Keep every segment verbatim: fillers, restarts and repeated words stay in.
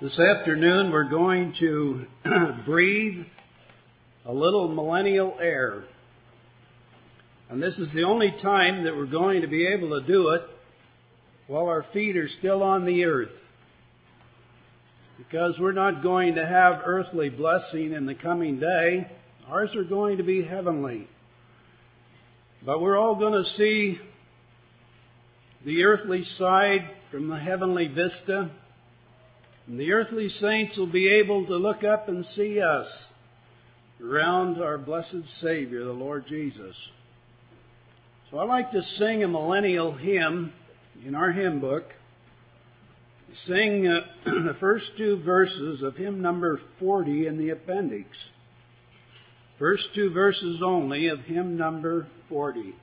This afternoon we're going to breathe a little millennial air. And this is the only time that we're going to be able to do it while our feet are still on the earth. Because we're not going to have earthly blessing in the coming day. Ours are going to be heavenly. But we're all going to see the earthly side from the heavenly vista. And the earthly saints will be able to look up and see us around our blessed Savior, the Lord Jesus. So I'd like to sing a millennial hymn in our hymn book. Sing uh, the first two verses of hymn number forty in the appendix. First two verses only of hymn number forty.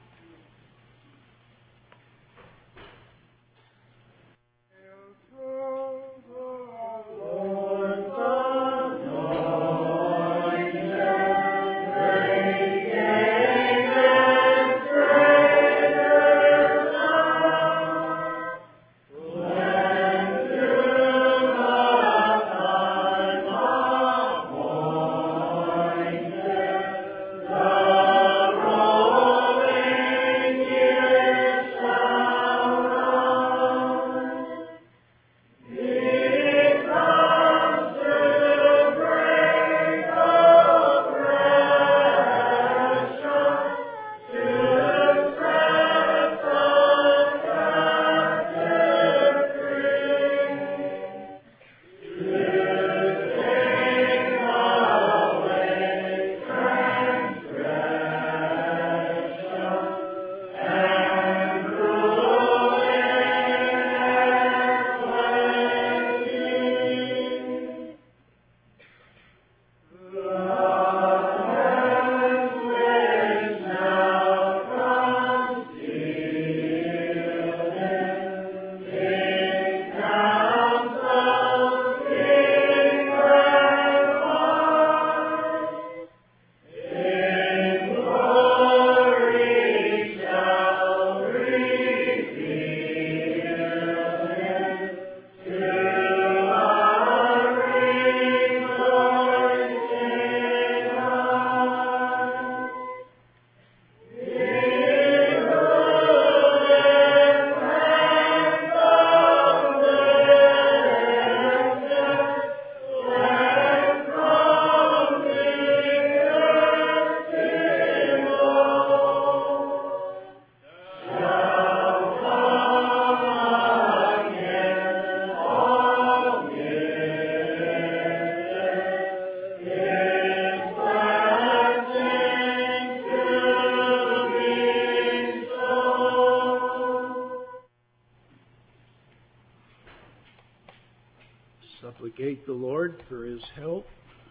Supplicate the Lord for His help.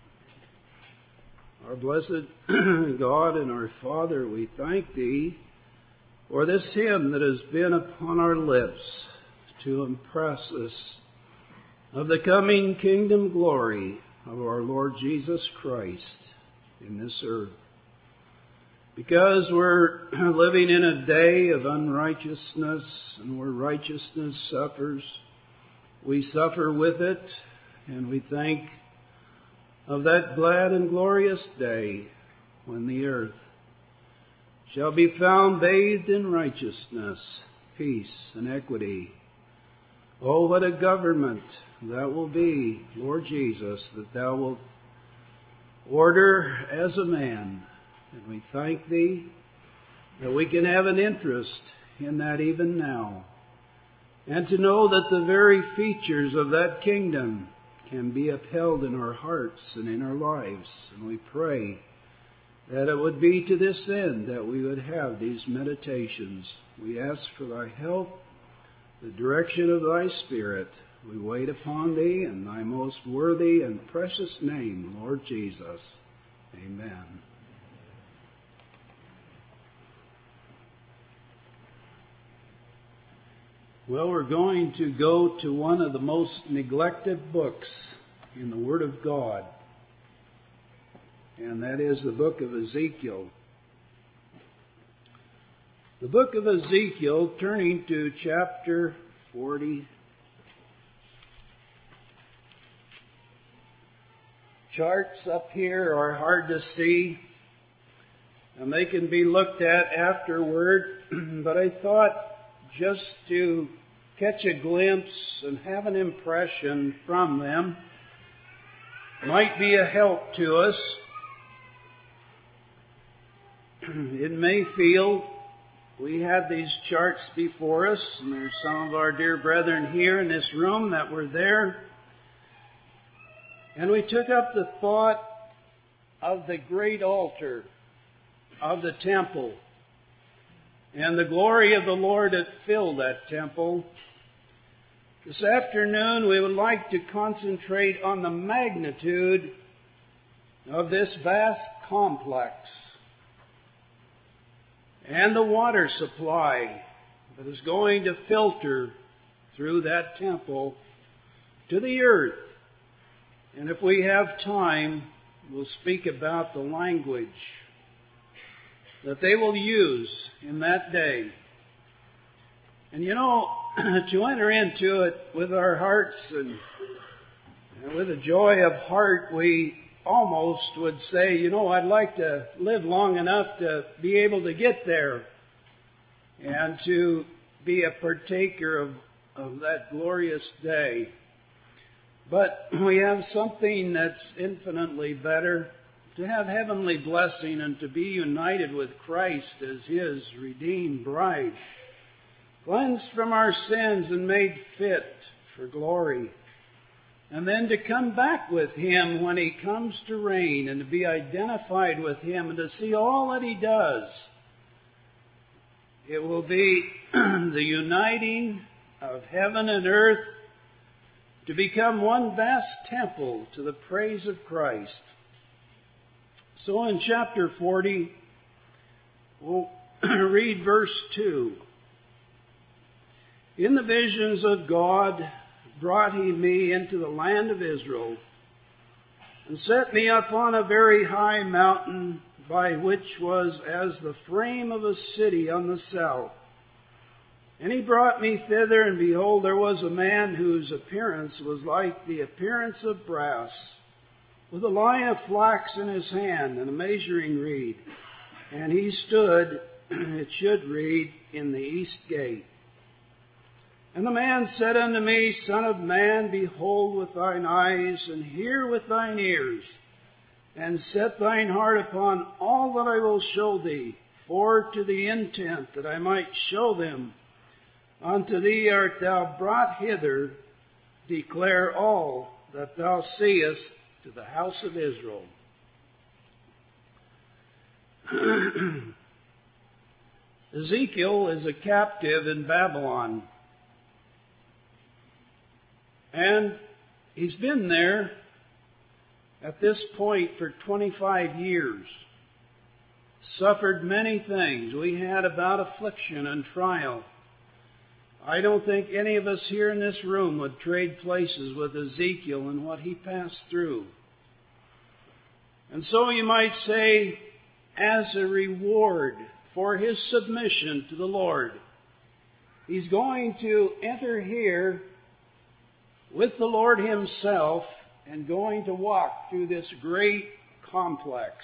Our blessed God and our Father, we thank Thee for this hymn that has been upon our lips to impress us of the coming kingdom glory of our Lord Jesus Christ in this earth. Because we're living in a day of unrighteousness, and where righteousness suffers, we suffer with it, and we think of that glad and glorious day when the earth shall be found bathed in righteousness, peace, and equity. Oh, what a government that will be, Lord Jesus, that Thou wilt order as a man. And we thank Thee that we can have an interest in that even now. And to know that the very features of that kingdom can be upheld in our hearts and in our lives. And we pray that it would be to this end that we would have these meditations. We ask for Thy help, the direction of Thy Spirit. We wait upon Thee in Thy most worthy and precious name, Lord Jesus. Amen. Well, we're going to go to one of the most neglected books in the Word of God, and that is the book of Ezekiel. The book of Ezekiel, turning to chapter forty. charts up here are hard to see, and they can be looked at afterward, but I thought just to catch a glimpse and have an impression from them might be a help to us. It may feel we had these charts before us, and there's some of our dear brethren here in this room that were there. And we took up the thought of the great altar of the temple and the glory of the Lord that filled that temple. This afternoon we would like to concentrate on the magnitude of this vast complex and the water supply that is going to filter through that temple to the earth. And if we have time, we'll speak about the language that they will use in that day. And you know, to enter into it with our hearts and, and with a joy of heart, we almost would say, you know, I'd like to live long enough to be able to get there and to be a partaker of, of that glorious day. But we have something that's infinitely better, to have heavenly blessing and to be united with Christ as His redeemed bride, cleansed from our sins and made fit for glory. And then to come back with Him when He comes to reign and to be identified with Him and to see all that He does. It will be the uniting of heaven and earth to become one vast temple to the praise of Christ. So in chapter forty, we'll read verse two. In the visions of God brought He me into the land of Israel, and set me up on a very high mountain, by which was as the frame of a city on the south. And He brought me thither, and behold, there was a man whose appearance was like the appearance of brass, with a line of flax in his hand, and a measuring reed. And he stood, it should read, in the east gate. And the man said unto me, Son of man, behold with thine eyes, and hear with thine ears, and set thine heart upon all that I will show thee, for to the intent that I might show them, unto thee art thou brought hither, declare all that thou seest to the house of Israel. Ezekiel is a captive in Babylon. And he's been there at this point for twenty-five years. Suffered many things. We had about affliction and trial. I don't think any of us here in this room would trade places with Ezekiel and what he passed through. And so you might say, as a reward for his submission to the Lord, he's going to enter here with the Lord Himself and going to walk through this great complex.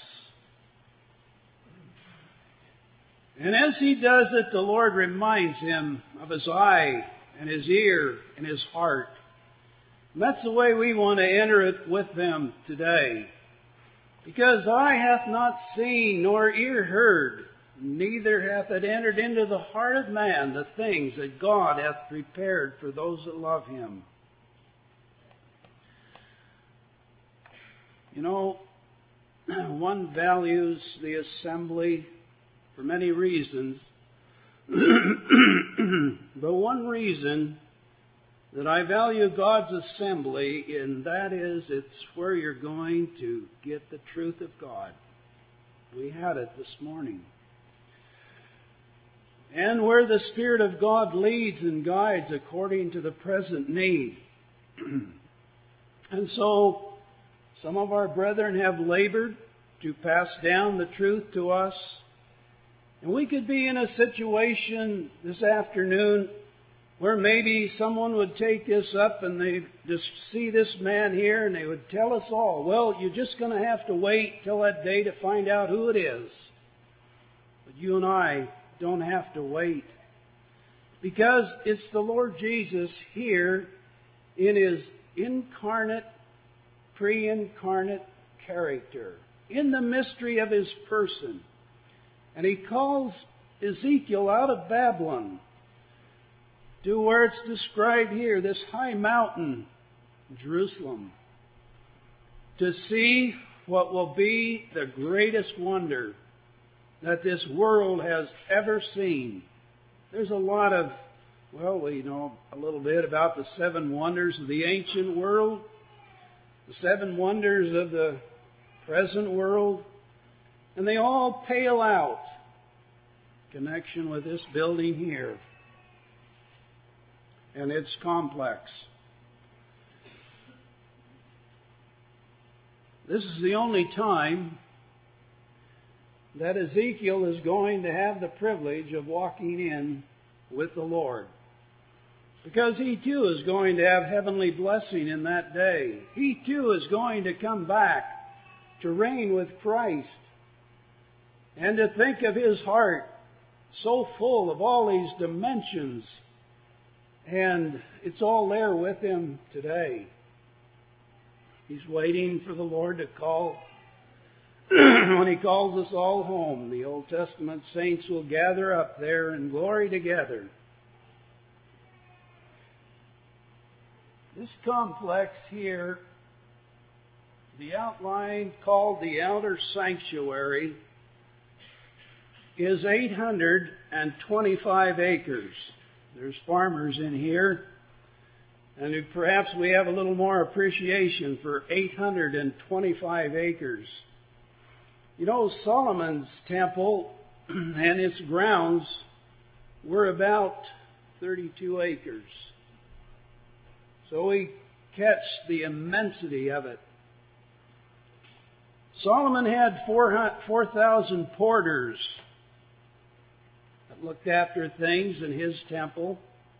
And as he does it, the Lord reminds him of his eye and his ear and his heart. And that's the way we want to enter it with them today. Because eye hath not seen nor ear heard, neither hath it entered into the heart of man the things that God hath prepared for those that love Him. You know, one values the assembly for many reasons. But one reason that I value God's assembly, and that is it's where you're going to get the truth of God. We had it this morning. And where the Spirit of God leads and guides according to the present need. And so, some of our brethren have labored to pass down the truth to us. And we could be in a situation this afternoon Where maybe someone would take this up and they'd just see this man here and they would tell us all, well, you're just going to have to wait till that day to find out who it is. But you and I don't have to wait. Because it's the Lord Jesus here in His incarnate, pre-incarnate character, in the mystery of His person. And He calls Ezekiel out of Babylon to where it's described here, this high mountain, Jerusalem, to see what will be the greatest wonder that this world has ever seen. There's a lot of, well, we know a little bit about the seven wonders of the ancient world, the seven wonders of the present world, and they all pale out in connection with this building here and its complex. This is the only time that Ezekiel is going to have the privilege of walking in with the Lord. Because he too is going to have heavenly blessing in that day. He too is going to come back to reign with Christ. And to think of his heart so full of all these dimensions. And it's all there with him today. He's waiting for the Lord to call. When He calls us all home, the Old Testament saints will gather up there in glory together. This complex here, the outline called the Outer Sanctuary, is eight hundred twenty-five acres. There's farmers in here, and perhaps we have a little more appreciation for eight hundred twenty-five acres. You know, Solomon's temple and its grounds were about thirty-two acres. So we catch the immensity of it. Solomon had four thousand porters that looked after things in his temple.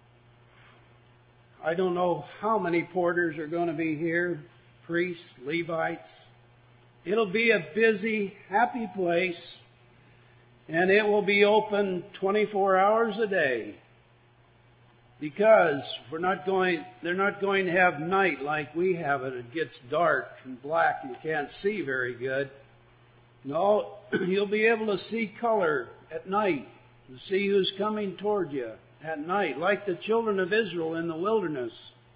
I don't know how many porters are going to be here, priests, Levites. It'll be a busy, happy place, and it will be open twenty-four hours a day. Because we're not going, they're not going to have night like we have it. It gets dark and black and you can't see very good. No, you'll be able to see color at night, to see who's coming toward you at night, like the children of Israel in the wilderness.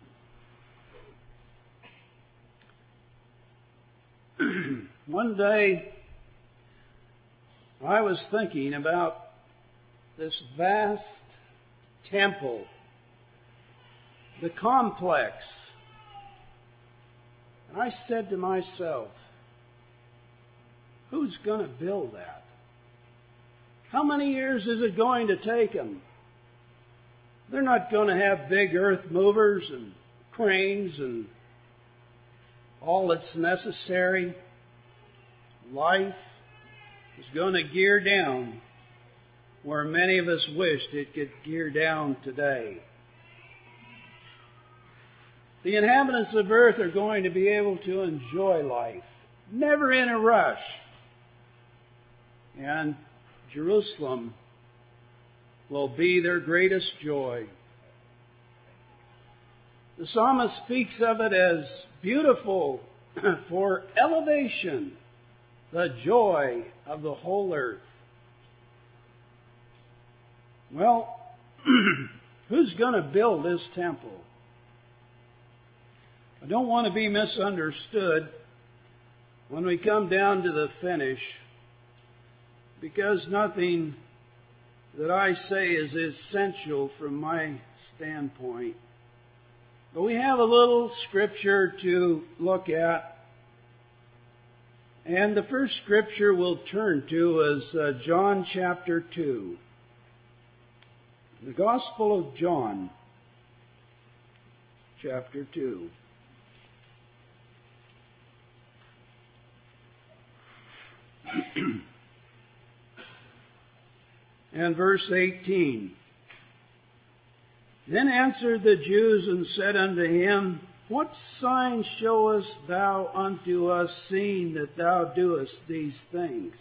One day, I was thinking about this vast temple, the complex. And I said to myself, who's going to build that? How many years is it going to take them? They're not going to have big earth movers and cranes and all that's necessary. Life is going to gear down where many of us wished it could gear down today. The inhabitants of earth are going to be able to enjoy life, never in a rush. And Jerusalem will be their greatest joy. The psalmist speaks of it as beautiful for elevation, the joy of the whole earth. Well, who's going to build this temple? I don't want to be misunderstood when we come down to the finish, because nothing that I say is essential from my standpoint. But we have a little scripture to look at. And the first scripture we'll turn to is uh, John chapter two. The Gospel of John, chapter two. And verse eighteen. Then answered the Jews and said unto him, What sign showest thou unto us, seeing that thou doest these things?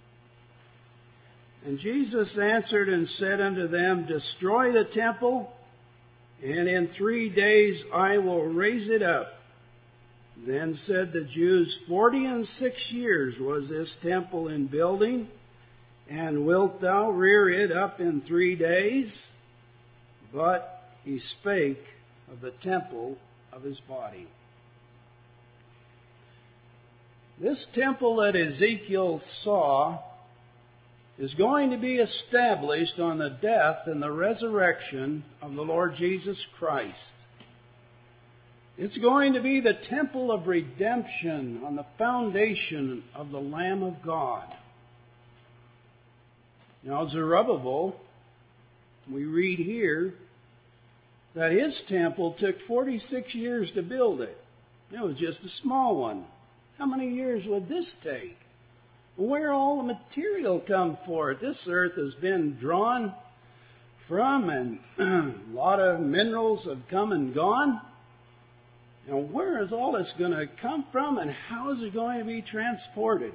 And Jesus answered and said unto them, Destroy the temple, and in three days I will raise it up. Then said the Jews, Forty and six years was this temple in building, and wilt thou rear it up in three days? But he spake of the temple of his body. This temple that Ezekiel saw is going to be established on the death and the resurrection of the Lord Jesus Christ. It's going to be the temple of redemption on the foundation of the Lamb of God. Now Zerubbabel, we read here that his temple took forty-six years to build it. It was just a small one. How many years would this take? Where all the material come for it? This earth has been drawn from, and a lot of minerals have come and gone. Now, where is all this going to come from, and how is it going to be transported?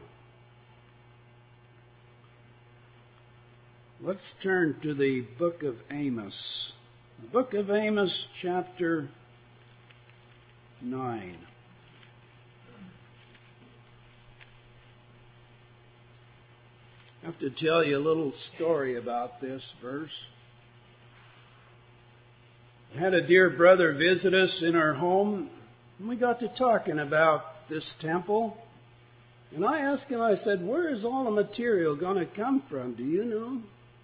Let's turn to the book of Amos. The book of Amos, chapter nine. I have to tell you a little story about this verse. I had a dear brother visit us in our home, and we got to talking about this temple. And I asked him, I said, where is all the material going to come from? Do you know?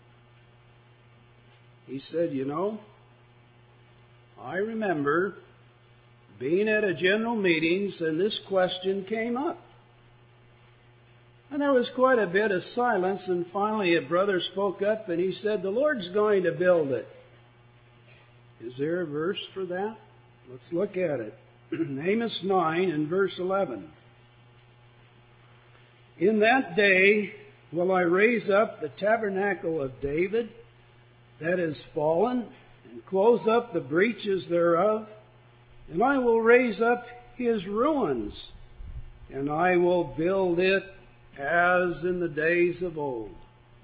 He said, you know, I remember being at a general meetings and this question came up. And there was quite a bit of silence, and finally a brother spoke up and he said, the Lord's going to build it. Is there a verse for that? Let's look at it. Amos nine and verse eleven. In that day will I raise up the tabernacle of David that is fallen, and close up the breaches thereof, and I will raise up his ruins, and I will build it as in the days of old.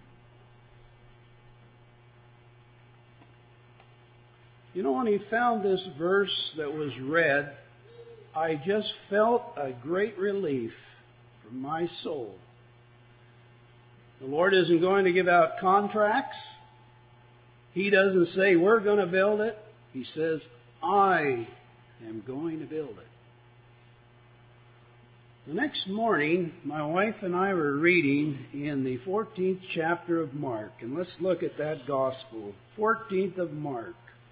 You know, when he found this verse that was read, I just felt a great relief from my soul. The Lord isn't going to give out contracts. He doesn't say, we're going to build it. He says, I am going to build it. The next morning, my wife and I were reading in the fourteenth chapter of Mark. And let's look at that gospel. fourteenth of Mark.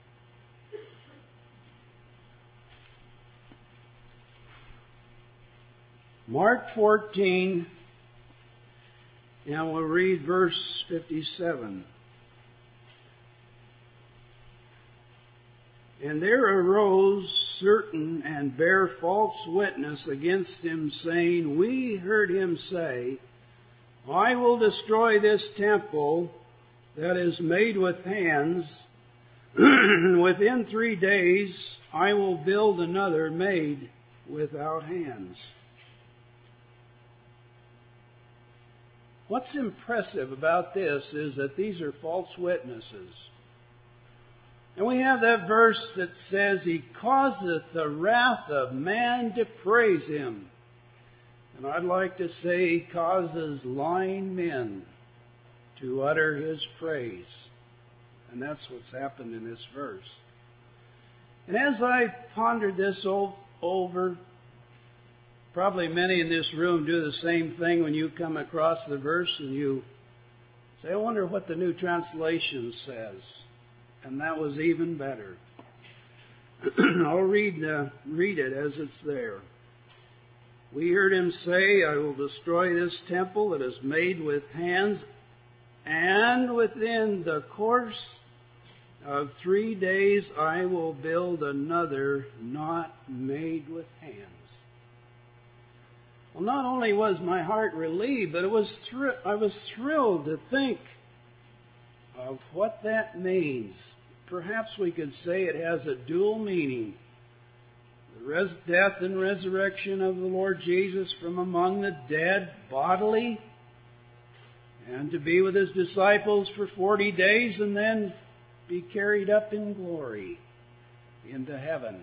Mark fourteen, and we'll read verse fifty-seven. And there arose certain and bare false witness against him, saying, we heard him say, I will destroy this temple that is made with hands, and within three days I will build another made without hands. What's impressive about this is that these are false witnesses. And we have that verse that says, he causeth the wrath of man to praise him. And I'd like to say he causes lying men to utter his praise. And that's what's happened in this verse. And as I pondered this over, probably many in this room do the same thing when you come across the verse and you say, I wonder what the New Translation says. And that was even better. I'll read, uh, read it as it's there. We heard him say, I will destroy this temple that is made with hands, and within the course of three days I will build another not made with hands. Well, not only was my heart relieved, but it was thr- I was thrilled to think of what that means. perhaps we could say it has a dual meaning. The res- death and resurrection of the Lord Jesus from among the dead bodily, and to be with his disciples for forty days and then be carried up in glory into heaven.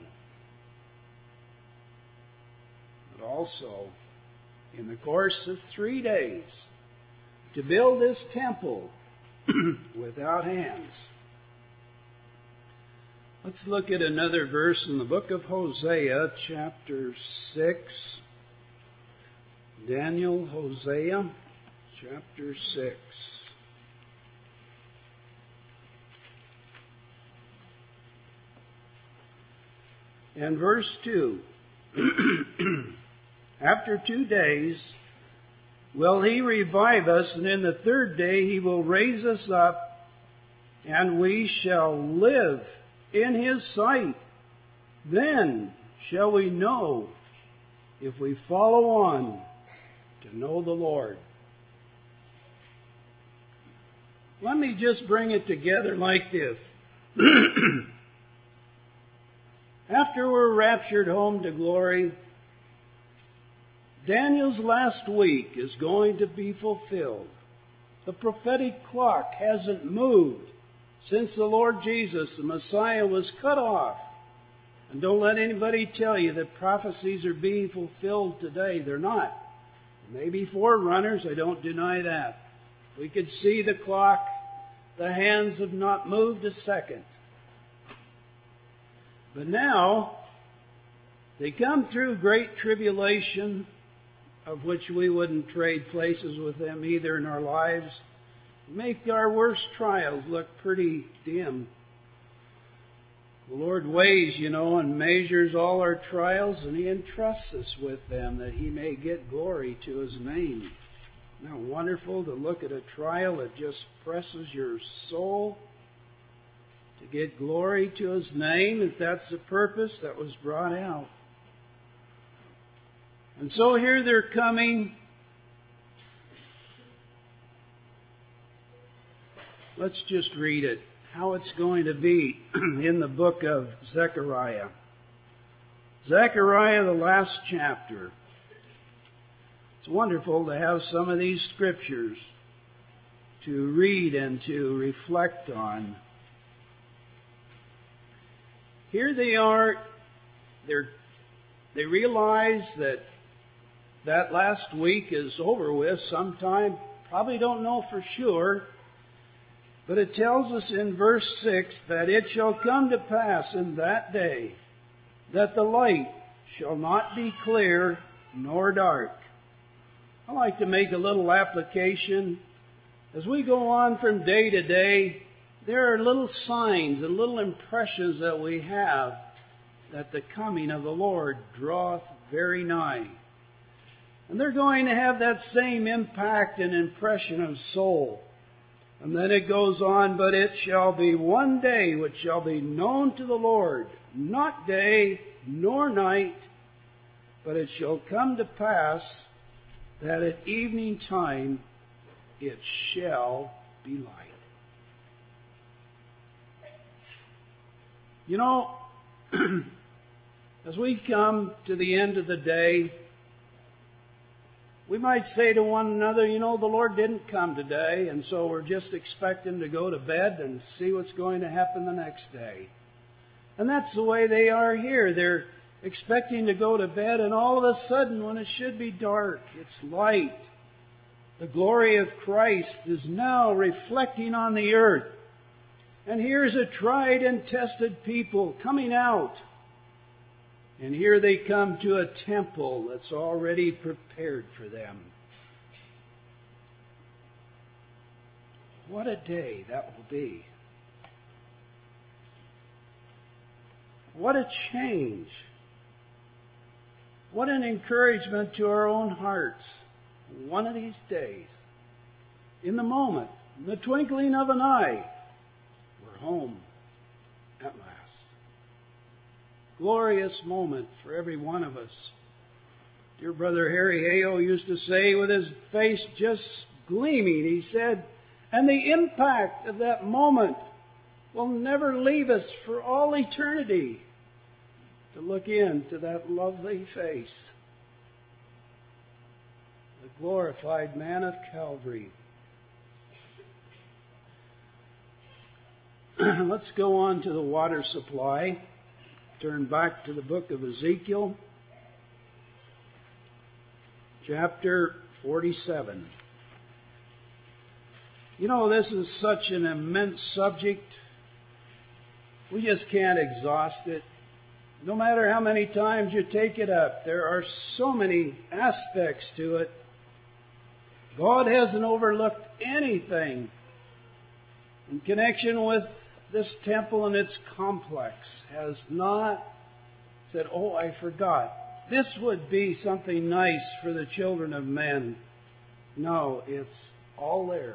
But also, in the course of three days, to build this temple without hands. Let's look at another verse in the book of Hosea, chapter six. Daniel, Hosea, chapter six. And verse two. After two days will he revive us, and in the third day he will raise us up, and we shall live in his sight. Then shall we know, if we follow on, to know the Lord. Let me just bring it together like this. After we're raptured home to glory, Daniel's last week is going to be fulfilled. The prophetic clock hasn't moved since the Lord Jesus, the Messiah, was cut off. And don't let anybody tell you that prophecies are being fulfilled today. They're not. Maybe forerunners, I don't deny that. We could see the clock. The hands have not moved a second. But now, they come through great tribulation, of which we wouldn't trade places with them either in our lives. Make our worst trials look pretty dim. The Lord weighs, you know, and measures all our trials, and he entrusts us with them that he may get glory to his name. Isn't that wonderful to look at a trial that just presses your soul to get glory to his name, if that's the purpose that was brought out. And so here they're coming. Let's just read it, how it's going to be in the book of Zechariah. Zechariah, the last chapter. It's wonderful to have some of these scriptures to read and to reflect on. Here they are. They're, they realize that that last week is over with sometime. Probably don't know for sure. But it tells us in verse six that it shall come to pass in that day that the light shall not be clear nor dark. I like to make a little application. As we go on from day to day, there are little signs and little impressions that we have that the coming of the Lord draweth very nigh. And they're going to have that same impact and impression of soul. And then it goes on, but it shall be one day which shall be known to the Lord, not day nor night, but it shall come to pass that at evening time it shall be light. You know, as we come to the end of the day, we might say to one another, you know, the Lord didn't come today, and so we're just expecting to go to bed and see what's going to happen the next day. And that's the way they are here. They're expecting to go to bed, and all of a sudden, when it should be dark, it's light. The glory of Christ is now reflecting on the earth. And here's a tried and tested people coming out. And here they come to a temple that's already prepared for them. What a day that will be. What a change. What an encouragement to our own hearts. One of these days, in the moment, in the twinkling of an eye, we're home at last. Glorious moment for every one of us. Dear Brother Harry Hale used to say, with his face just gleaming, he said, and the impact of that moment will never leave us for all eternity to look into that lovely face, the glorified man of Calvary. Let's go on to the water supply. Turn back to the book of Ezekiel, chapter forty-seven. You know, this is such an immense subject. We just can't exhaust it. No matter how many times you take it up, there are so many aspects to it. God hasn't overlooked anything in connection with this temple and its complex. Has not said, oh, I forgot. This would be something nice for the children of men. No, it's all there.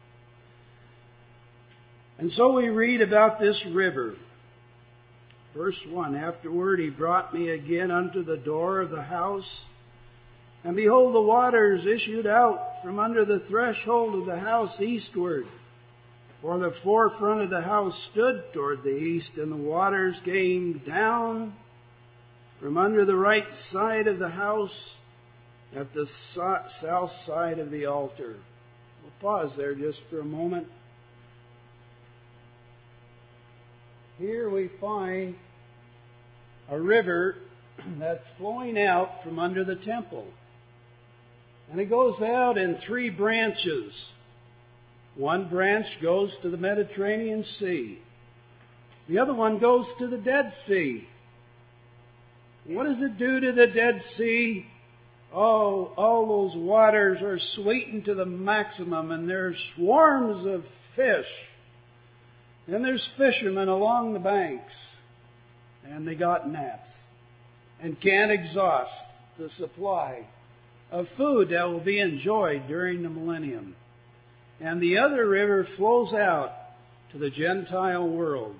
And so we read about this river. Verse one, afterward he brought me again unto the door of the house, and behold, the waters issued out from under the threshold of the house eastward. For the forefront of the house stood toward the east, and the waters came down from under the right side of the house at the south side of the altar. We'll pause there just for a moment. Here we find a river that's flowing out from under the temple. And it goes out in three branches. One branch goes to the Mediterranean Sea. The other one goes to the Dead Sea. What does it do to the Dead Sea? Oh, all those waters are sweetened to the maximum, and there's swarms of fish. And there's fishermen along the banks. And they got nets. And can't exhaust the supply of food that will be enjoyed during the millennium. And the other river flows out to the Gentile world.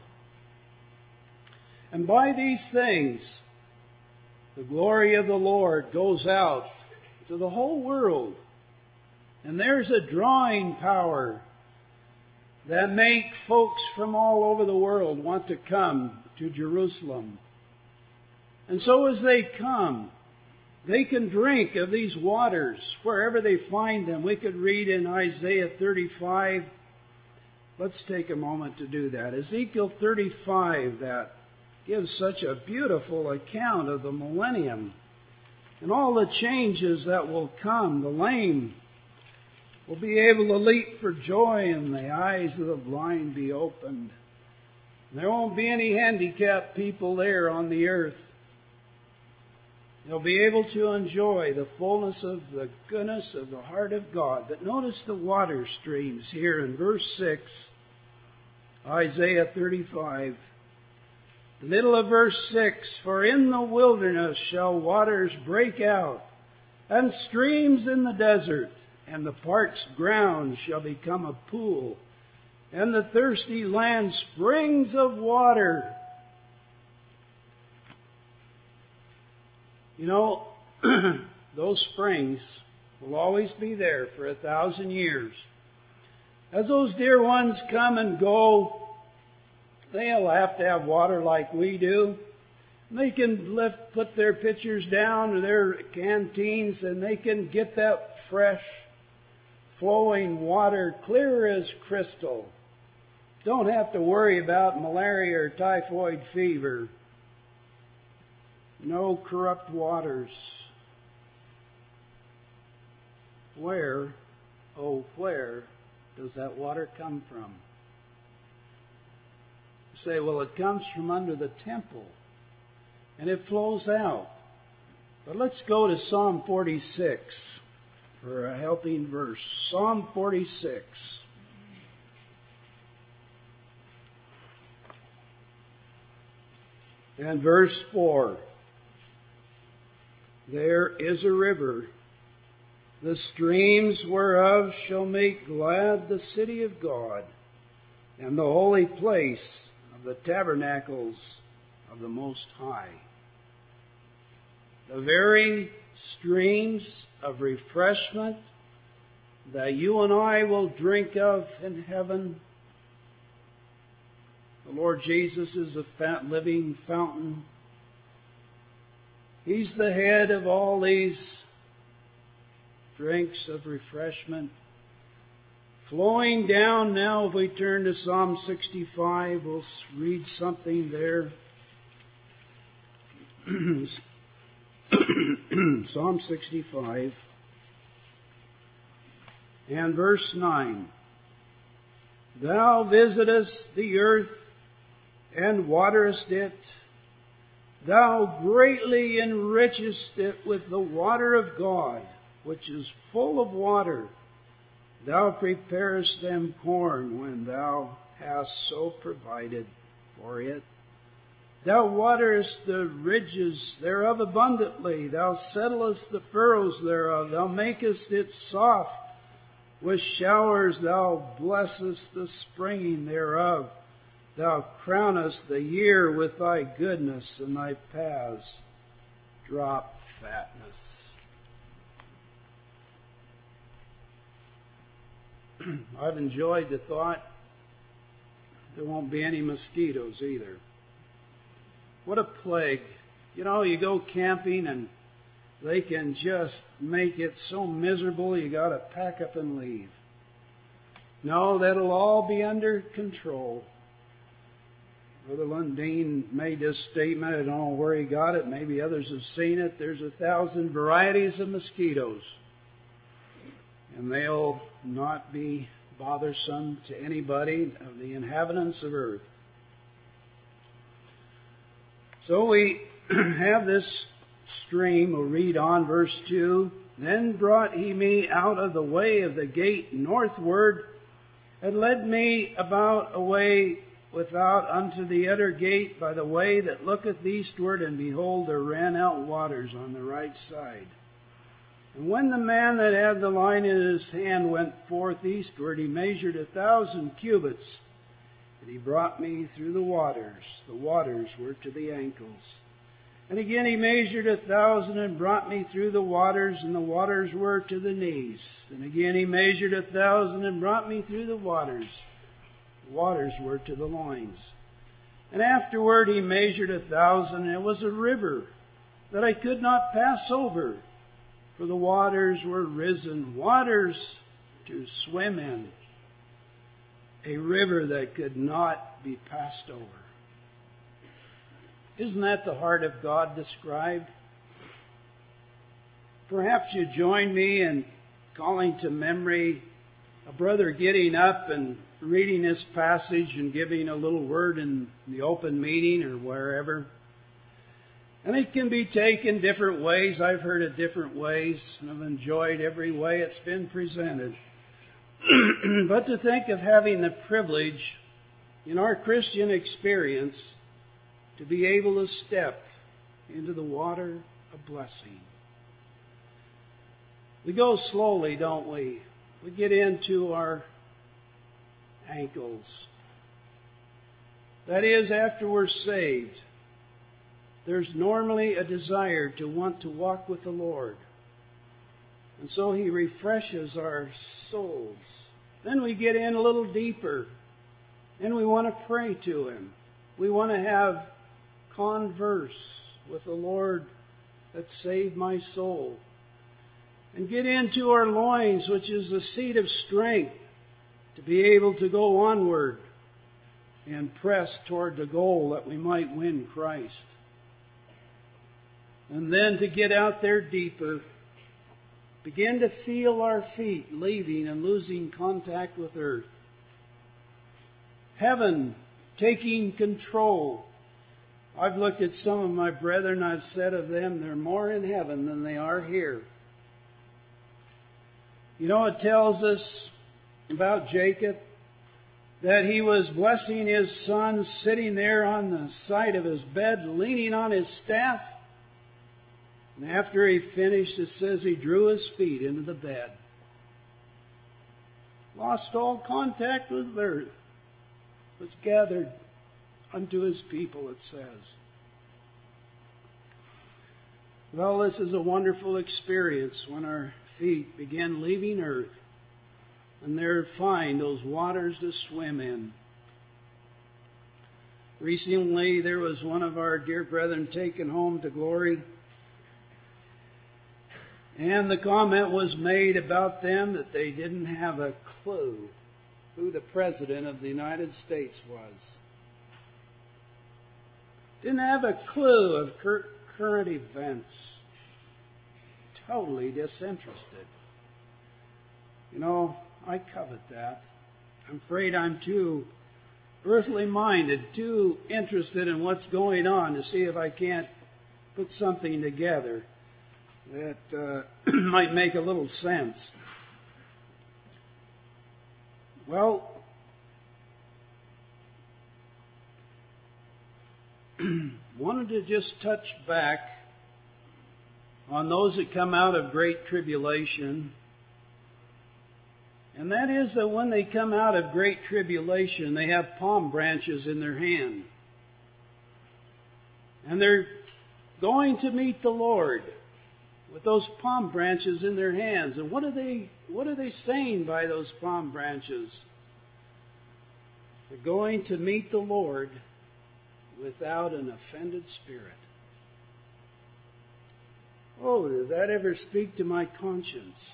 And by these things, the glory of the Lord goes out to the whole world. And there's a drawing power that make folks from all over the world want to come to Jerusalem. And so as they come, they can drink of these waters wherever they find them. We could read in Isaiah thirty-five. Let's take a moment to do that. Ezekiel thirty-five, that gives such a beautiful account of the millennium and all the changes that will come. The lame will be able to leap for joy, and the eyes of the blind be opened. There won't be any handicapped people there on the earth. They'll be able to enjoy the fullness of the goodness of the heart of God. But notice the water streams here in verse six, Isaiah thirty-five. The middle of verse six, for in the wilderness shall waters break out, and streams in the desert, and the parched ground shall become a pool, and the thirsty land springs of water. You know, those springs will always be there for a thousand years. As those dear ones come and go, they'll have to have water like we do. They can lift, put their pitchers down or their canteens, and they can get that fresh, flowing water, clear as crystal. Don't have to worry about malaria or typhoid fever. No corrupt waters. Where, oh, where does that water come from? You say, well, it comes from under the temple, and it flows out. But let's go to Psalm forty-six for a helping verse. Psalm forty-six. And verse four. There is a river, the streams whereof shall make glad the city of God, and the holy place of the tabernacles of the Most High. The very streams of refreshment that you and I will drink of in heaven The Lord Jesus is a fat, living fountain. He's the head of all these drinks of refreshment. Flowing down now, if we turn to Psalm sixty-five, we'll read something there. Psalm sixty-five and verse nine. Thou visitest the earth and waterest it. Thou greatly enrichest it with the water of God, which is full of water. Thou preparest them corn when thou hast so provided for it. Thou waterest the ridges thereof abundantly. Thou settlest the furrows thereof. Thou makest it soft with showers. Thou blessest the springing thereof. Thou crownest the year with thy goodness, and thy paths drop fatness. I've enjoyed the thought there won't be any mosquitoes either. What a plague. You know, you go camping and they can just make it so miserable you got to pack up and leave. No, that'll all be under control. Brother Lundeen made this statement. I don't know where he got it. Maybe others have seen it. There's a thousand varieties of mosquitoes. And they'll not be bothersome to anybody of the inhabitants of earth. So we have this stream. We'll read on verse two. Then brought he me out of the way of the gate northward, and led me about a way without unto the utter gate by the way that looketh eastward, and behold, there ran out waters on the right side. And when the man that had the line in his hand went forth eastward, he measured a thousand cubits, and he brought me through the waters. The waters were to the ankles. And again he measured a thousand and brought me through the waters, and the waters were to the knees. And again he measured a thousand and brought me through the waters. The waters were to the loins. And afterward he measured a thousand, and it was a river that I could not pass over, for the waters were risen, waters to swim in, a river that could not be passed over. Isn't that the heart of God described? Perhaps you join me in calling to memory a brother getting up and reading this passage and giving a little word in the open meeting or wherever. And it can be taken different ways. I've heard it different ways, and I've enjoyed every way it's been presented. But to think of having the privilege in our Christian experience to be able to step into the water of blessing. We go slowly, don't we? We get into our ankles. That is, after we're saved, there's normally a desire to want to walk with the Lord. And so He refreshes our souls. Then we get in a little deeper, and we want to pray to Him. We want to have converse with the Lord that saved my soul. And get into our loins, which is the seat of strength, to be able to go onward and press toward the goal that we might win Christ. And then to get out there deeper, begin to feel our feet leaving and losing contact with earth. Heaven taking control. I've looked at some of my brethren, I've said of them, they're more in heaven than they are here. You know, it tells us about Jacob that he was blessing his son sitting there on the side of his bed, leaning on his staff. And after he finished, it says he drew his feet into the bed. Lost all contact with earth. Was gathered unto his people, it says. Well, this is a wonderful experience when our feet begin leaving earth and there find those waters to swim in. Recently, there was one of our dear brethren taken home to glory. And the comment was made about them that they didn't have a clue who the President of the United States was. Didn't have a clue of cur- current events. Totally disinterested. You know, I covet that. I'm afraid I'm too earthly minded, too interested in what's going on to see if I can't put something together that uh, might make a little sense. Well, wanted to just touch back on those that come out of great tribulation. And that is that when they come out of great tribulation, they have palm branches in their hand. And they're going to meet the Lord with those palm branches in their hands. And what are they, what are they saying by those palm branches? They're going to meet the Lord without an offended spirit. Oh, does that ever speak to my conscience?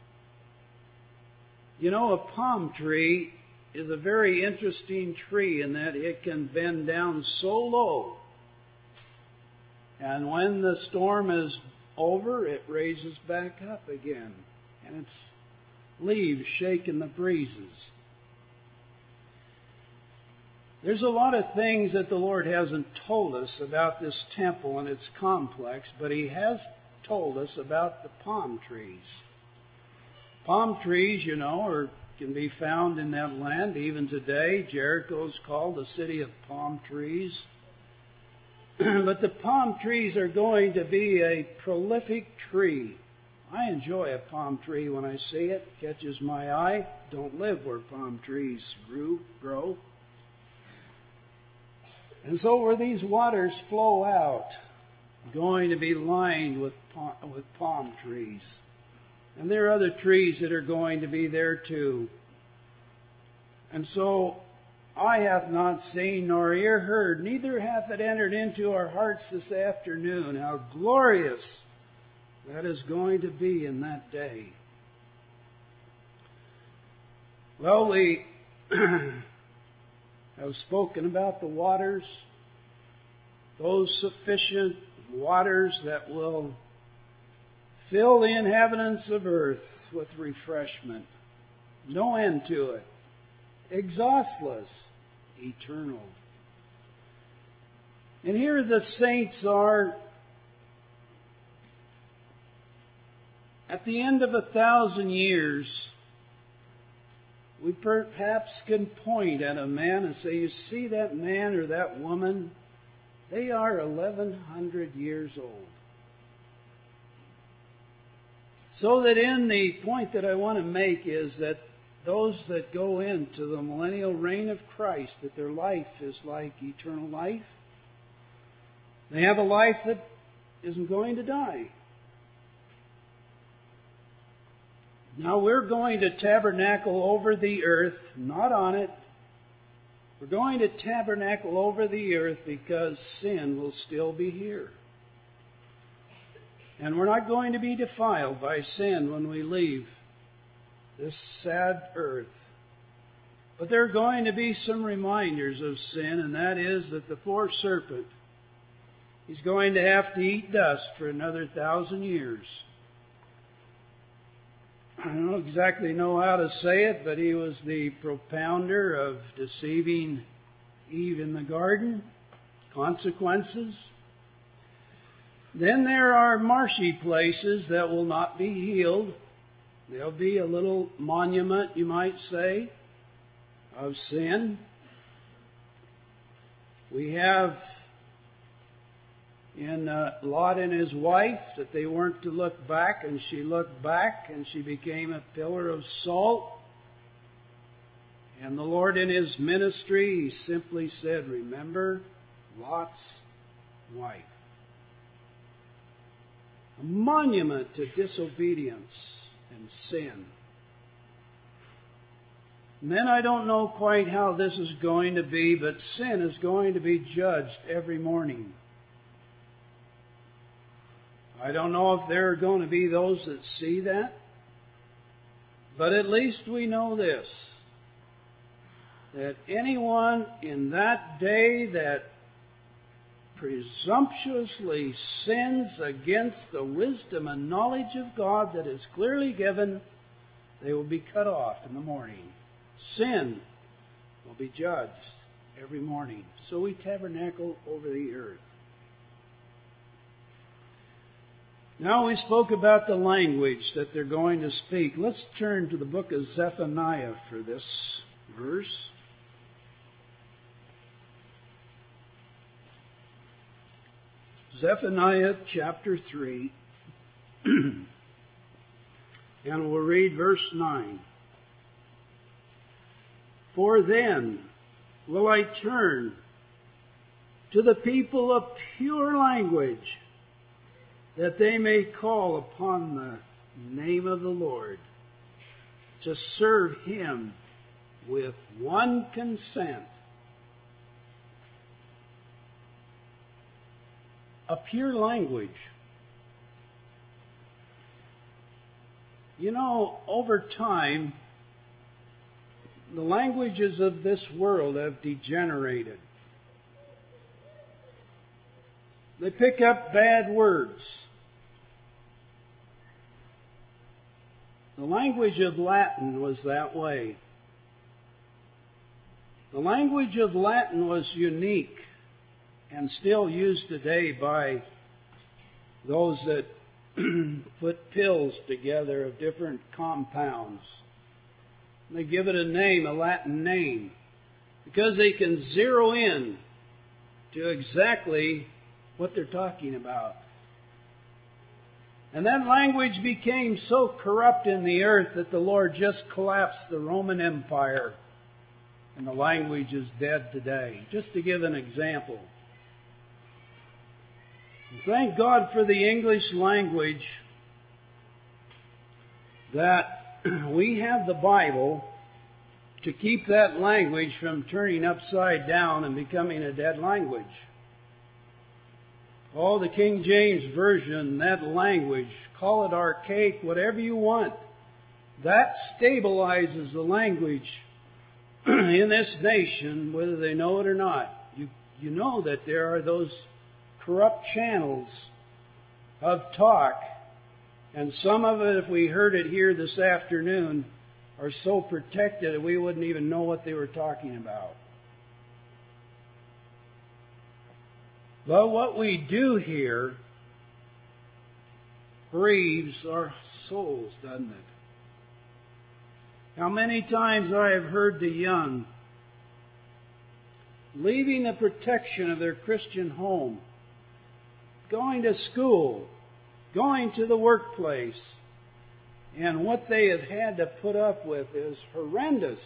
You know, a palm tree is a very interesting tree in that it can bend down so low. And when the storm is over, it raises back up again. And its leaves shake in the breezes. There's a lot of things that the Lord hasn't told us about this temple and its complex, but He has told us about the palm trees. Palm trees, you know, are, can be found in that land even today. Jericho is called the city of palm trees. But the palm trees are going to be a prolific tree. I enjoy a palm tree when I see it. It catches my eye. Don't live where palm trees grew, grow. And so where these waters flow out, going to be lined with palm, with palm trees. And there are other trees that are going to be there too. And so, eye hath not seen, nor ear heard, neither hath it entered into our hearts this afternoon, how glorious that is going to be in that day. Well, we have spoken about the waters, those sufficient waters that will fill the inhabitants of earth with refreshment. No end to it. Exhaustless. Eternal. And here the saints are at the end of a thousand years. We perhaps can point at a man and say, you see that man or that woman? They are eleven hundred years old. So that in the point that I want to make is that those that go into the millennial reign of Christ, that their life is like eternal life. They have a life that isn't going to die. Now we're going to tabernacle over the earth, not on it. We're going to tabernacle over the earth because sin will still be here. And we're not going to be defiled by sin when we leave this sad earth. But there are going to be some reminders of sin, and that is that the poor serpent, he's going to have to eat dust for another thousand years. I don't exactly know how to say it, but he was the propounder of deceiving Eve in the garden. Consequences. Then there are marshy places that will not be healed. There'll be a little monument, you might say, of sin. We have in uh, Lot and his wife that they weren't to look back, and she looked back and she became a pillar of salt. And the Lord in His ministry, He simply said, remember Lot's wife. A monument to disobedience and sin. And then I don't know quite how this is going to be, but sin is going to be judged every morning. I don't know if there are going to be those that see that, but at least we know this, that anyone in that day that presumptuously sins against the wisdom and knowledge of God that is clearly given, they will be cut off in the morning. Sin will be judged every morning. So we tabernacle over the earth. Now we spoke about the language that they're going to speak. Let's turn to the book of Zephaniah for this verse. Zephaniah chapter three. And we'll read verse nine. For then will I turn to the people of pure language, that they may call upon the name of the Lord, to serve Him with one consent. A pure language. You know, over time, the languages of this world have degenerated. They pick up bad words. The language of Latin was that way. The language of Latin was unique and still used today by those that put pills together of different compounds. They give it a name, a Latin name, because they can zero in to exactly what they're talking about. And that language became so corrupt in the earth that the Lord just collapsed the Roman Empire, and the language is dead today. Just to give an example. Thank God for the English language, that we have the Bible to keep that language from turning upside down and becoming a dead language. Oh, the King James Version, that language, call it archaic, whatever you want, that stabilizes the language in this nation, whether they know it or not. You, you know that there are those corrupt channels of talk, and some of it, if we heard it here this afternoon, are so protected that we wouldn't even know what they were talking about. But what we do hear grieves our souls, doesn't it? How many times I have heard the young leaving the protection of their Christian home, going to school, going to the workplace, and what they have had to put up with is horrendous.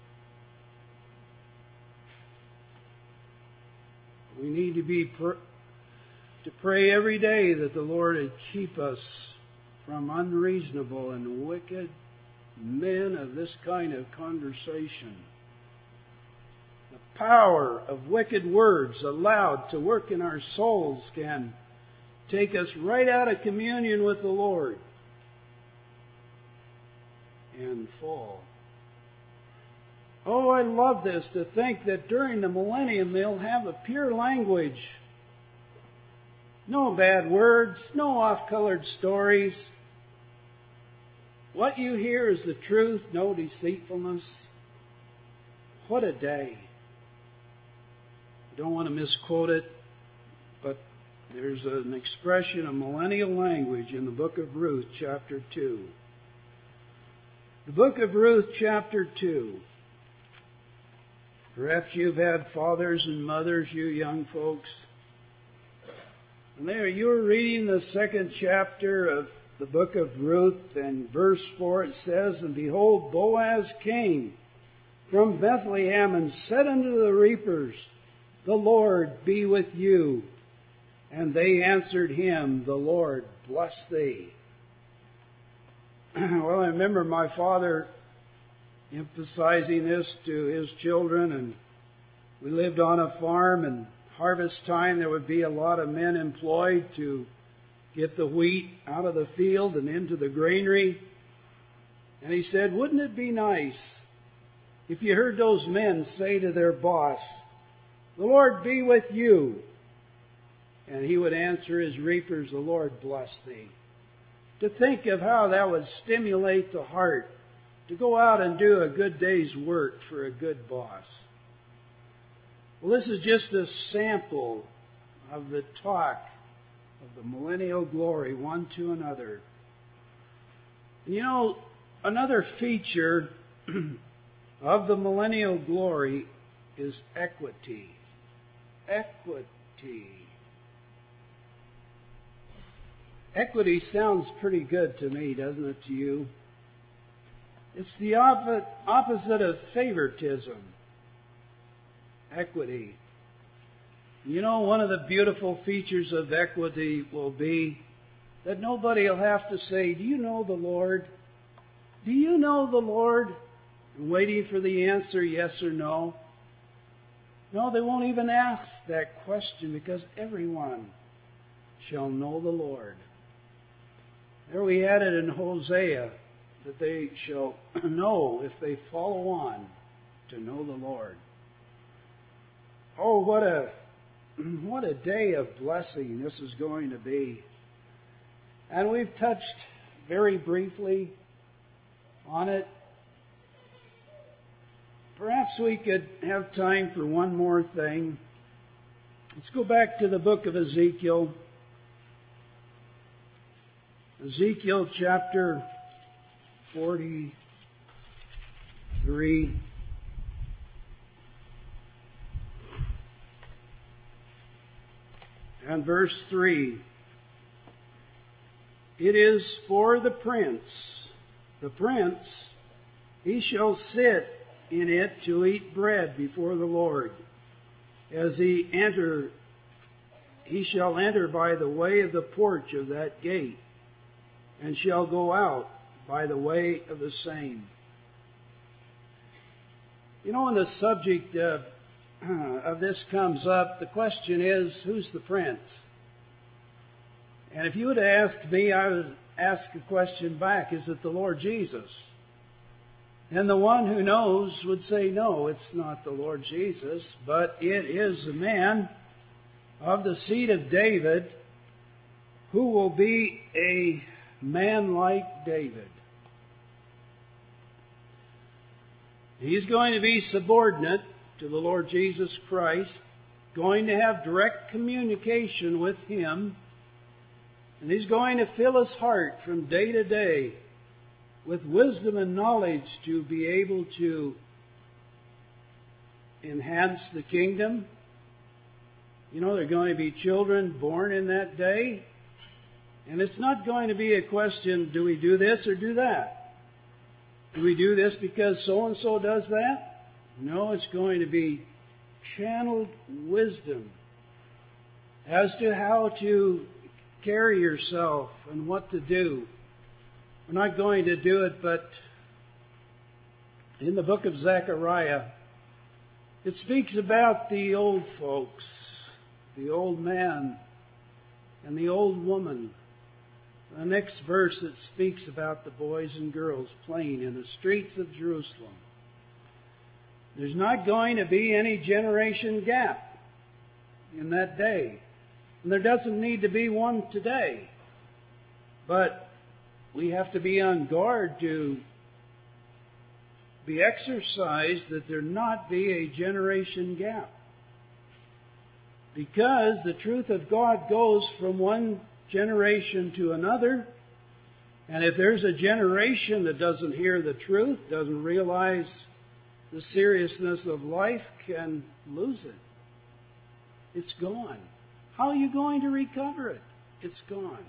We need to be pr- to pray every day that the Lord would keep us from unreasonable and wicked men of this kind of conversation. The power of wicked words allowed to work in our souls can take us right out of communion with the Lord and fall. Oh, I love this, to think that during the millennium they'll have a pure language. No bad words, no off-colored stories. What you hear is the truth, no deceitfulness. What a day. I don't want to misquote it, but there's an expression of millennial language in the book of Ruth, chapter two. The book of Ruth, chapter two. Perhaps you've had fathers and mothers, you young folks. And there you were reading the second chapter of the book of Ruth, and verse four it says, And behold, Boaz came from Bethlehem and said unto the reapers, The Lord be with you. And they answered him, The Lord bless thee. Well, I remember my father emphasizing this to his children. And we lived on a farm, and harvest time there would be a lot of men employed to get the wheat out of the field and into the granary. And he said, wouldn't it be nice if you heard those men say to their boss, "The Lord be with you." And he would answer his reapers, "The Lord bless thee." To think of how that would stimulate the heart to go out and do a good day's work for a good boss. Well, this is just a sample of the talk of the millennial glory, one to another. You know, another feature of the millennial glory is equity. Equity. Equity sounds pretty good to me, doesn't it to you? It's the opposite of favoritism. Equity. You know, one of the beautiful features of equity will be that nobody will have to say, "Do you know the Lord? Do you know the Lord?" And waiting for the answer, yes or no. No, they won't even ask that question, because everyone shall know the Lord. There we had it in Hosea, that they shall know if they follow on to know the Lord. Oh, what a what a day of blessing this is going to be. And we've touched very briefly on it. Perhaps we could have time for one more thing. Let's go back to the book of Ezekiel. Ezekiel chapter forty-three. And verse three. It is for the prince. The prince, he shall sit in it to eat bread before the Lord. As he enter, he shall enter by the way of the porch of that gate, and shall go out by the way of the same. You know, when the subject of, of this comes up, the question is, who's the prince? And if you would ask me, I would ask a question back, is it the Lord Jesus? And the one who knows would say, no, it's not the Lord Jesus, but it is a man of the seed of David who will be a man like David. He's going to be subordinate to the Lord Jesus Christ, going to have direct communication with Him, and He's going to fill his heart from day to day with wisdom and knowledge to be able to enhance the kingdom. You know, there are going to be children born in that day, and it's not going to be a question, do we do this or do that? Do we do this because so-and-so does that? No, it's going to be channeled wisdom as to how to carry yourself and what to do. We're not going to do it, but in the book of Zechariah, it speaks about the old folks, the old man and the old woman. The next verse, it speaks about the boys and girls playing in the streets of Jerusalem. There's not going to be any generation gap in that day. And there doesn't need to be one today. But we have to be on guard to be exercised that there not be a generation gap. Because the truth of God goes from one generation to another. And if there's a generation that doesn't hear the truth, doesn't realize the seriousness of life, can lose it. It's gone. How are you going to recover it? It's gone.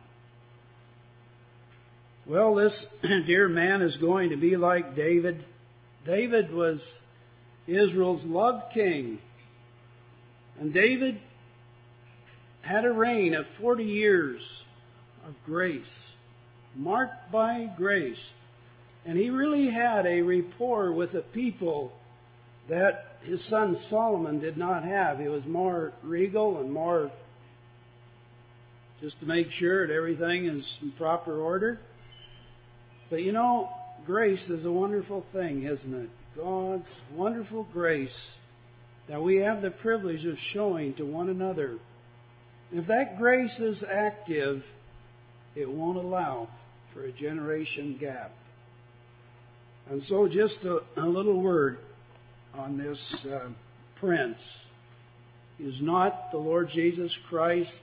Well, this dear man is going to be like David. David was Israel's loved king. And David had a reign of forty years of grace, marked by grace. And he really had a rapport with the people that his son Solomon did not have. He was more regal and more just to make sure that everything is in proper order. But you know, grace is a wonderful thing, isn't it? God's wonderful grace that we have the privilege of showing to one another. If that grace is active, it won't allow for a generation gap. And so just a, a little word on this uh, prince. He is not the Lord Jesus Christ.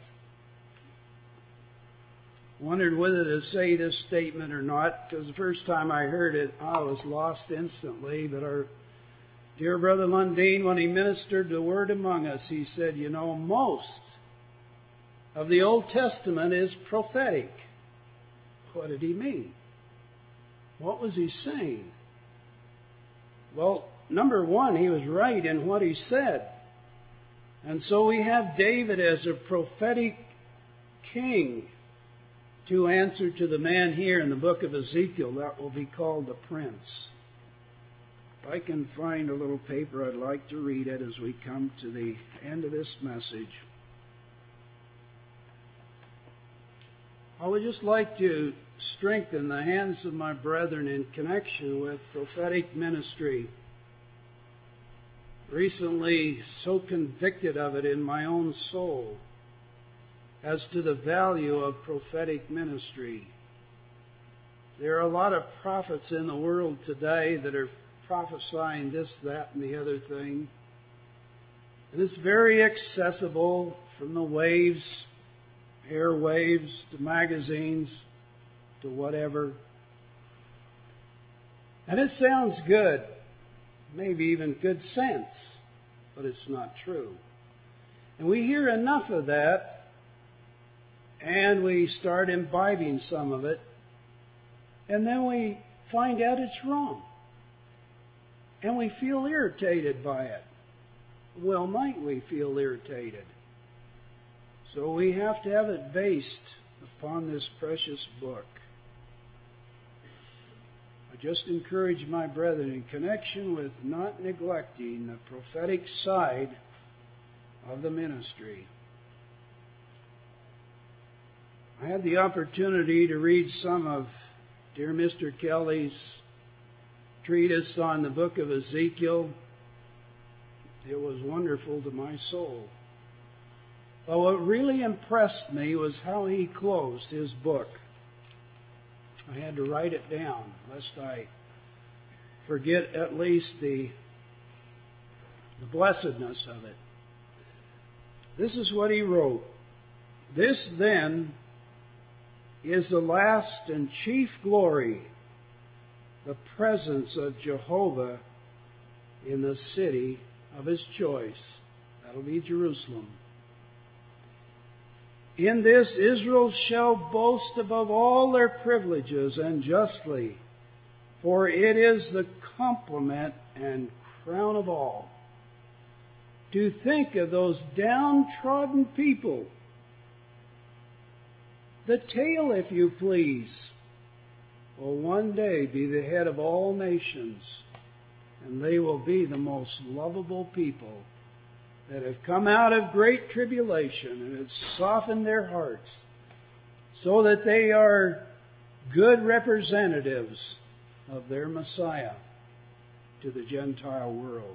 Wondered whether to say this statement or not, because the first time I heard it, I was lost instantly. But our dear brother Lundeen, when he ministered the word among us, he said, you know, most of the Old Testament is prophetic. What did he mean? What was he saying? Well, number one, he was right in what he said. And so we have David as a prophetic king to answer to the man here in the book of Ezekiel that will be called the prince. If I can find a little paper, I'd like to read it as we come to the end of this message. I would just like to strengthen the hands of my brethren in connection with prophetic ministry. Recently, so convicted of it in my own soul as to the value of prophetic ministry. There are a lot of prophets in the world today that are prophesying this, that, and the other thing. And it's very accessible from the waves, airwaves, to magazines, to whatever. And it sounds good, maybe even good sense, but it's not true. And we hear enough of that, and we start imbibing some of it, and then we find out it's wrong. And we feel irritated by it. Well, might we feel irritated? So we have to have it based upon this precious book. I just encourage my brethren in connection with not neglecting the prophetic side of the ministry. I had the opportunity to read some of dear Mister Kelly's treatise on the book of Ezekiel. It was wonderful to my soul. But what really impressed me was how he closed his book. I had to write it down, lest I forget at least the, the blessedness of it. This is what he wrote. This then is the last and chief glory, the presence of Jehovah in the city of his choice. That'll be Jerusalem. In this Israel shall boast above all their privileges and justly, for it is the complement and crown of all. To think of those downtrodden people, the tail, if you please, will one day be the head of all nations, and they will be the most lovable people that have come out of great tribulation, and it's softened their hearts so that they are good representatives of their Messiah to the Gentile world.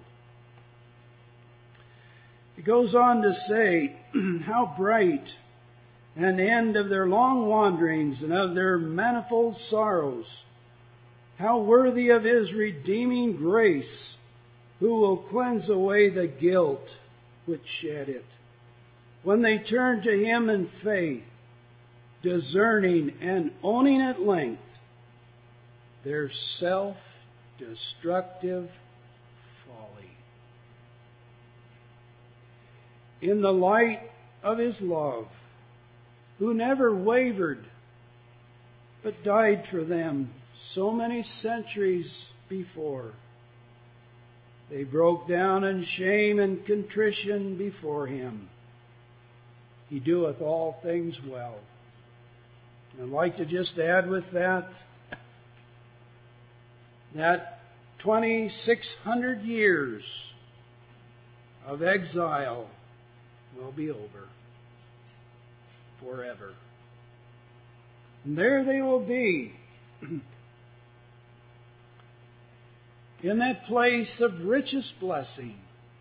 It goes on to say, how bright an end of their long wanderings and of their manifold sorrows. How worthy of His redeeming grace, who will cleanse away the guilt which shed it, when they turn to Him in faith, discerning and owning at length their self-destructive folly. In the light of His love, who never wavered, but died for them so many centuries before. They broke down in shame and contrition before Him. He doeth all things well. And I'd like to just add with that, that twenty-six hundred years of exile will be over forever. And there they will be in that place of richest blessing.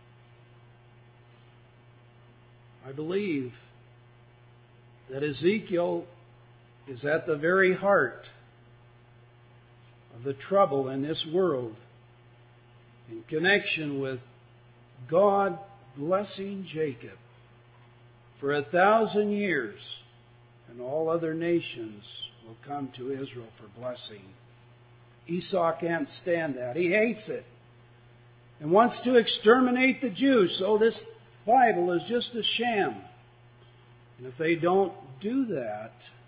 I believe that Ezekiel is at the very heart of the trouble in this world in connection with God blessing Jacob for a thousand years, and all other nations will come to Israel for blessing. Esau can't stand that. He hates it and wants to exterminate the Jews. So this Bible is just a sham. And if they don't do that,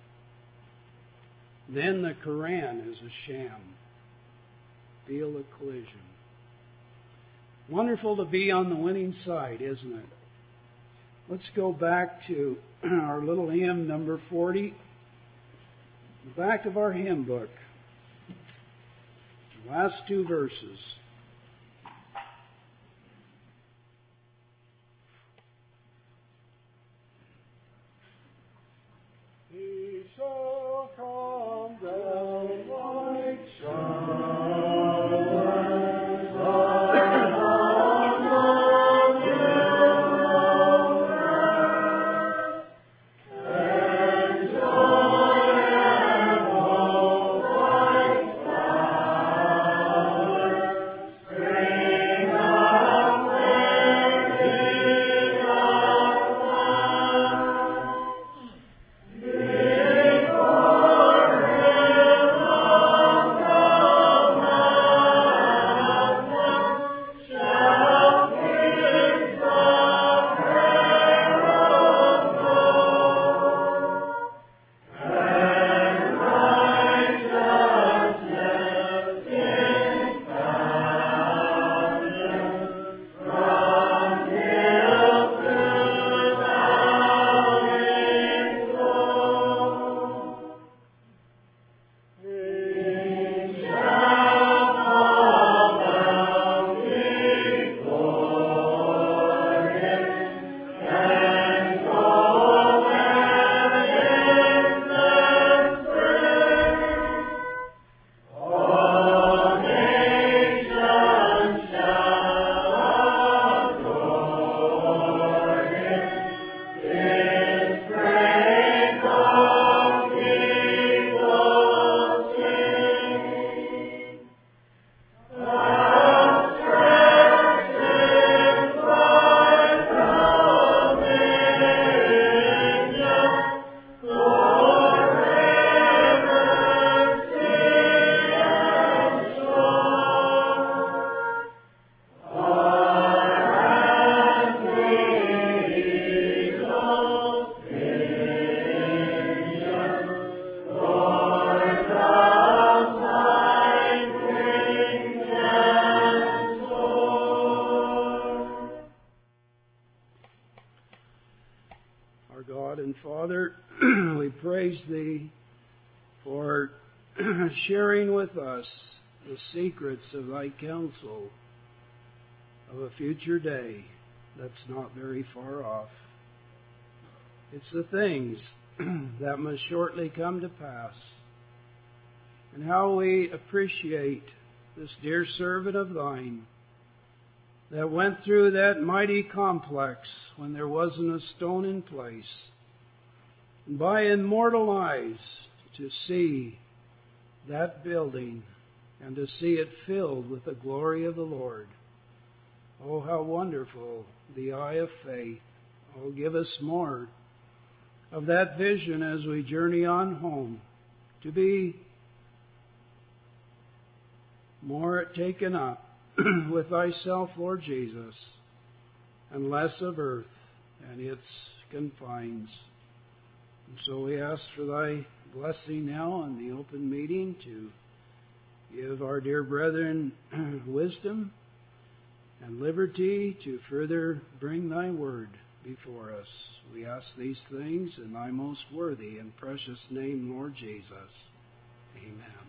then the Quran is a sham. Feel a collision. Wonderful to be on the winning side, isn't it? Let's go back to our little hymn, number forty. The back of our hymn book. The last two verses. He shall come down like showers upon the hills of earth, and joy and hope like flowers spring up where he doth lie. Father, we praise Thee for sharing with us the secrets of Thy counsel of a future day that's not very far off. It's the things that must shortly come to pass, and how we appreciate this dear servant of Thine that went through that mighty complex when there wasn't a stone in place, and by immortal eyes to see that building and to see it filled with the glory of the Lord. Oh, how wonderful the eye of faith. Oh, give us more of that vision as we journey on home, to be more taken up with Thyself, Lord Jesus, and less of earth and its confines. And so we ask for Thy blessing now on the open meeting to give our dear brethren wisdom and liberty to further bring Thy word before us. We ask these things in Thy most worthy and precious name, Lord Jesus. Amen.